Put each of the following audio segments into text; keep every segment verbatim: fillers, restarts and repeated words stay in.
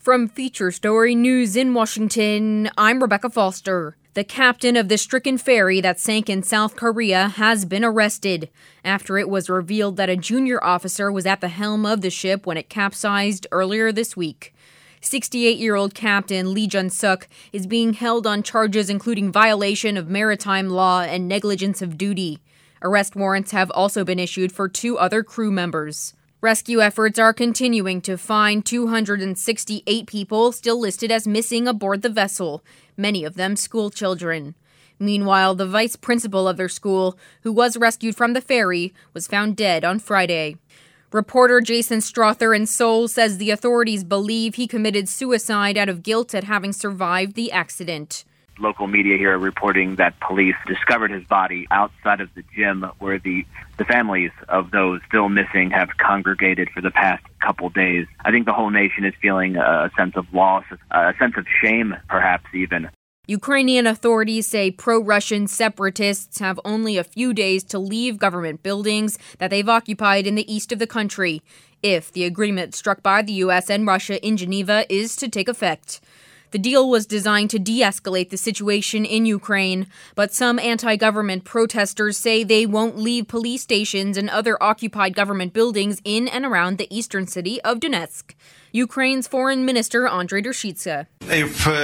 From Feature Story News in Washington, I'm Rebecca Foster. The captain of the stricken ferry that sank in South Korea has been arrested after it was revealed that a junior officer was at the helm of the ship when it capsized earlier this week. sixty-eight-year-old Captain Lee Jun-suk is being held on charges including violation of maritime law and negligence of duty. Arrest warrants have also been issued for two other crew members. Rescue efforts are continuing to find two hundred sixty-eight people still listed as missing aboard the vessel, many of them school children. Meanwhile, the vice principal of their school, who was rescued from the ferry, was found dead on Friday. Reporter Jason Strother in Seoul says the authorities believe he committed suicide out of guilt at having survived the accident. Local media here are reporting that police discovered his body outside of the gym where the, the families of those still missing have congregated for the past couple days. I think the whole nation is feeling a sense of loss, a sense of shame, perhaps even. Ukrainian authorities say pro-Russian separatists have only a few days to leave government buildings that they've occupied in the east of the country, if the agreement struck by the U S and Russia in Geneva is to take effect. The deal was designed to de-escalate the situation in Ukraine, but some anti-government protesters say they won't leave police stations and other occupied government buildings in and around the eastern city of Donetsk. Ukraine's Foreign Minister Andrei Dershitsa. If uh,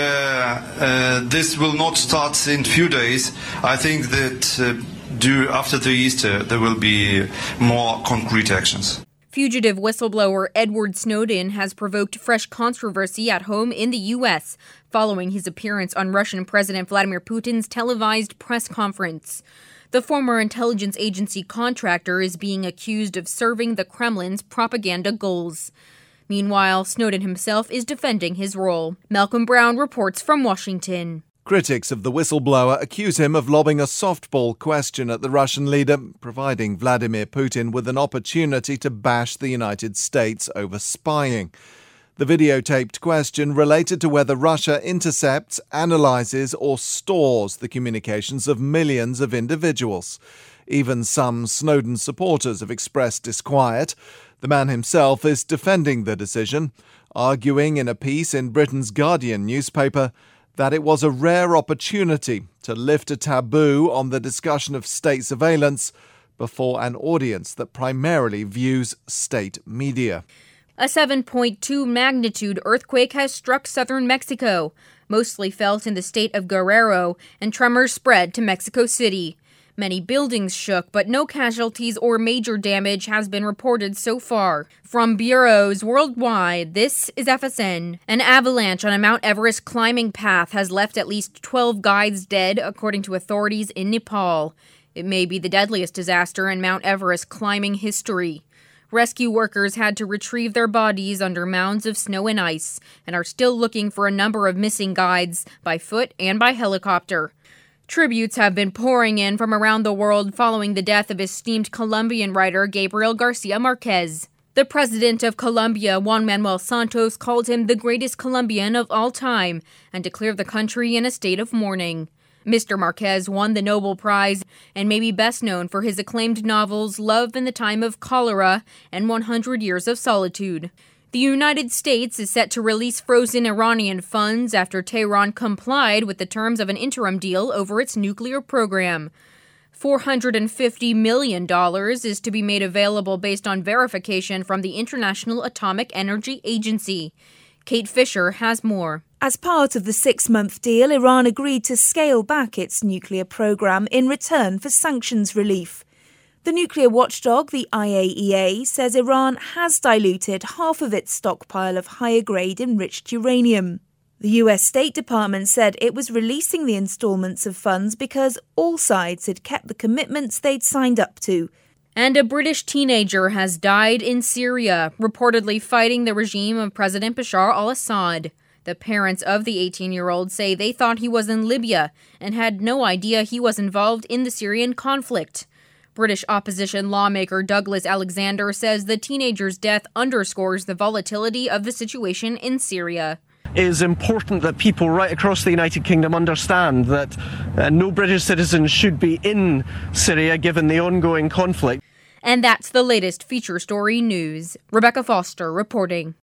uh, this will not start in a few days, I think that uh, due after the Easter there will be more concrete actions. Fugitive whistleblower Edward Snowden has provoked fresh controversy at home in the U S following his appearance on Russian President Vladimir Putin's televised press conference. The former intelligence agency contractor is being accused of serving the Kremlin's propaganda goals. Meanwhile, Snowden himself is defending his role. Malcolm Brown reports from Washington. Critics of the whistleblower accuse him of lobbing a softball question at the Russian leader, providing Vladimir Putin with an opportunity to bash the United States over spying. The videotaped question related to whether Russia intercepts, analyses or stores the communications of millions of individuals. Even some Snowden supporters have expressed disquiet. The man himself is defending the decision, arguing in a piece in Britain's Guardian newspaper that it was a rare opportunity to lift a taboo on the discussion of state surveillance before an audience that primarily views state media. A seven point two magnitude earthquake has struck southern Mexico, mostly felt in the state of Guerrero, and tremors spread to Mexico City. Many buildings shook, but no casualties or major damage has been reported so far. From bureaus worldwide, this is F S N. An avalanche on a Mount Everest climbing path has left at least twelve guides dead, according to authorities in Nepal. It may be the deadliest disaster in Mount Everest climbing history. Rescue workers had to retrieve their bodies under mounds of snow and ice, and are still looking for a number of missing guides by foot and by helicopter. Tributes have been pouring in from around the world following the death of esteemed Colombian writer Gabriel Garcia Marquez. The president of Colombia, Juan Manuel Santos, called him the greatest Colombian of all time and declared the country in a state of mourning. Mister Marquez won the Nobel Prize and may be best known for his acclaimed novels Love in the Time of Cholera and one hundred years of Solitude. The United States is set to release frozen Iranian funds after Tehran complied with the terms of an interim deal over its nuclear program. four hundred fifty million dollars is to be made available based on verification from the International Atomic Energy Agency. Kate Fisher has more. As part of the six-month deal, Iran agreed to scale back its nuclear program in return for sanctions relief. The nuclear watchdog, the I A E A, says Iran has diluted half of its stockpile of higher-grade enriched uranium. The U S State Department said it was releasing the installments of funds because all sides had kept the commitments they'd signed up to. And a British teenager has died in Syria, reportedly fighting the regime of President Bashar al-Assad. The parents of the eighteen-year-old say they thought he was in Libya and had no idea he was involved in the Syrian conflict. British opposition lawmaker Douglas Alexander says the teenager's death underscores the volatility of the situation in Syria. It is important that people right across the United Kingdom understand that uh, no British citizens should be in Syria given the ongoing conflict. And that's the latest Feature Story news. Rebecca Foster reporting.